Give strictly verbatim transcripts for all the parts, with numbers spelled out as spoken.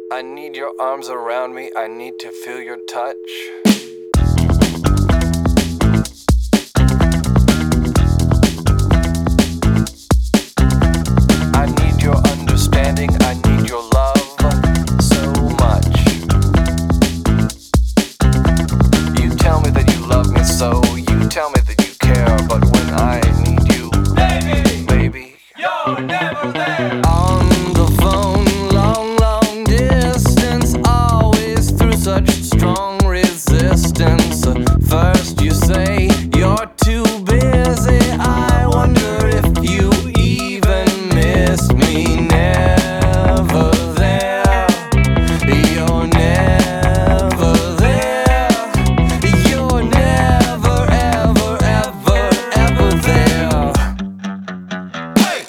I need your arms around me, I need to feel your touch. I need your understanding, I need your love so much. You tell me that you love me so, you tell me that you care, but when I need you, Baby, baby, you're never there. on the phone, long, long distance, always through such strong resistance. First you say you're too busy, I wonder if you even miss me. Never there, you're never there, you're never, ever, ever, ever there. Hey!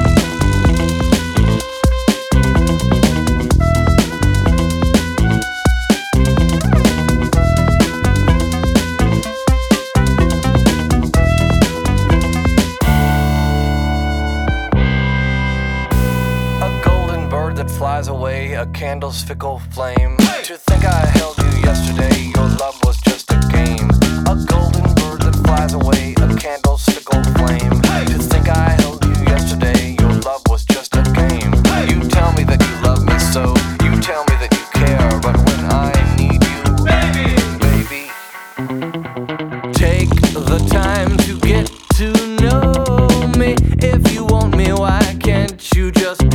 A golden bird that flies away, a candle's fickle flame. To think I held you yesterday, your love was just a game. A golden bird that flies away, a candle's fickle flame. To think I held you yesterday, your love was just a game. You tell me that you love me so, you tell me that you care, but when I need you, Baby, baby, take the time to get to know me. If you want me, why can't you just